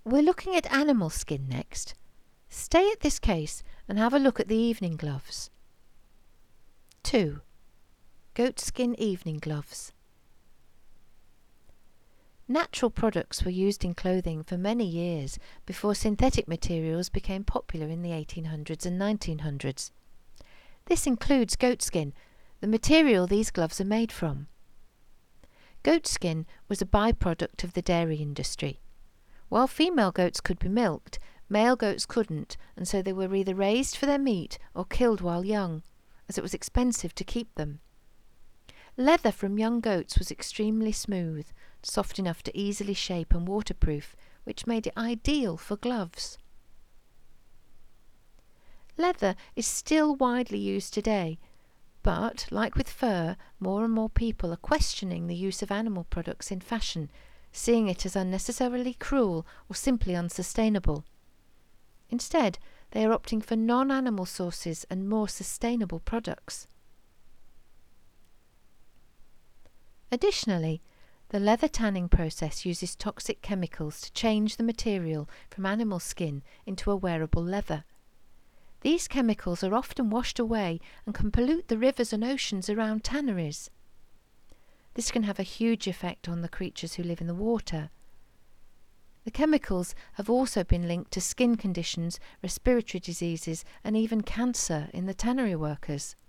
We're looking at animal skin next. Stay at this case and have a look at the evening gloves. 2. Goatskin evening gloves. Natural products were used in clothing for many years before synthetic materials became popular in the 1800s and 1900s. This includes goatskin, the material these gloves are made from. Goatskin was a byproduct of the dairy industry. While female goats could be milked, male goats couldn't, and so they were either raised for their meat or killed while young, as it was expensive to keep them. Leather from young goats was extremely smooth, soft enough to easily shape and waterproof, which made it ideal for gloves. Leather is still widely used today, but, like with fur, more and more people are questioning the use of animal products in fashion, seeing it as unnecessarily cruel or simply unsustainable. Instead, they are opting for non-animal sources and more sustainable products. Additionally, the leather tanning process uses toxic chemicals to change the material from animal skin into a wearable leather. These chemicals are often washed away and can pollute the rivers and oceans around tanneries. This can have a huge effect on the creatures who live in the water. The chemicals have also been linked to skin conditions, respiratory diseases, and even cancer in the tannery workers.